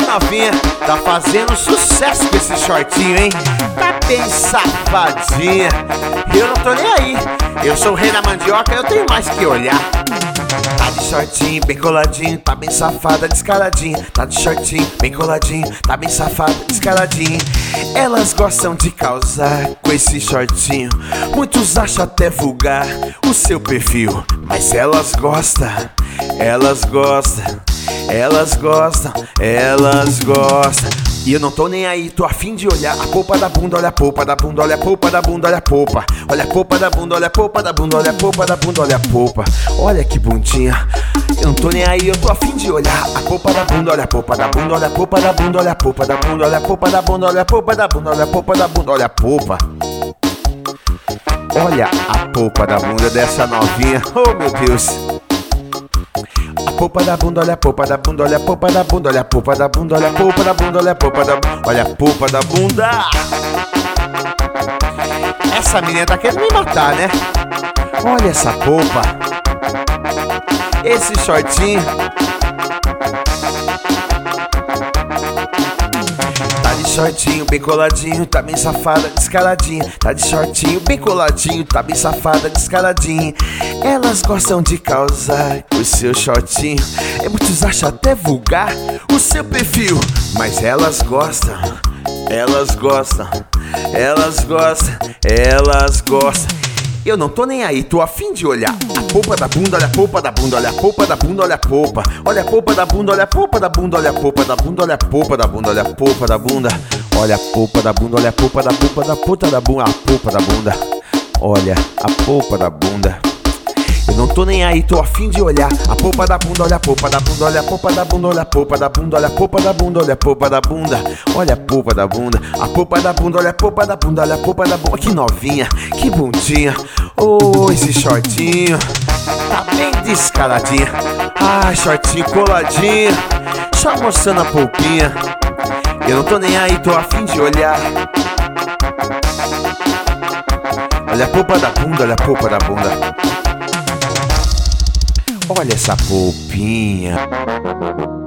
novinha, tá fazendo sucesso com esse shortinho, hein? Tá bem safadinha. Eu não tô nem aí. Eu sou o rei da mandioca, eu tenho mais que olhar. Tá de shortinho, bem coladinho, tá bem safada, descaradinha. Tá de shortinho, bem coladinho, tá bem safada, descaradinha. Elas gostam de causar com esse shortinho. Muitos acham até vulgar o seu perfil, mas elas gostam, elas gostam, elas gostam, elas gostam. E eu não tô nem aí, tô a fim de olhar a polpa da bunda, olha a polpa da bunda, olha a polpa da bunda, olha a polpa. Olha a polpa da bunda, olha a polpa da bunda, olha a polpa da bunda, olha a polpa. Olha que bundinha. Eu não tô nem aí, eu tô a fim de olhar a polpa da bunda, olha a polpa da bunda, olha a polpa da bunda, olha a polpa da bunda, olha a polpa da bunda, olha a polpa da bunda, olha a polpa da bunda, olha a polpa. Olha a polpa da bunda dessa novinha, oh meu Deus. A polpa da bunda, olha a polpa da bunda, olha a polpa da bunda, olha a polpa da bunda, olha a polpa da bunda, olha a polpa da bunda, olha a polpa da bunda. Essa menina tá querendo me matar, né? Olha essa polpa, esse shortinho. Tá de shortinho, bem coladinho, tá bem safada, descaradinha. Tá de shortinho, bem coladinho, tá bem safada, descaradinha. Elas gostam de causar com o seu shortinho. Muitos acham até vulgar o seu perfil, mas elas gostam, elas gostam, elas gostam, elas gostam. Eu não tô nem aí, tô a fim de olhar a polpa da bunda, olha a polpa da bunda, olha a polpa da bunda, olha a polpa. Olha a polpa da bunda, olha a polpa da bunda, olha a polpa da bunda, olha a polpa da bunda, olha a polpa da bunda. Olha a polpa da bunda, olha a polpa da bunda, da puta da bunda, a polpa da bunda. Olha a polpa da bunda. Eu não tô nem aí, tô a fim de olhar a polpa da bunda, olha a polpa da bunda, olha a polpa da bunda, olha a polpa da bunda, olha a polpa da bunda, olha a polpa da bunda, olha a polpa da bunda, a polpa da bunda, olha a polpa da bunda, olha a polpa da bunda. Que novinha, que bundinha. Oh, esse shortinho tá bem descaradinha. Ah, shortinho coladinho, só mostrando a polpinha. Eu não tô nem aí, tô a fim de olhar. Olha a polpa da bunda, olha a polpa da bunda. Olha essa polpinha.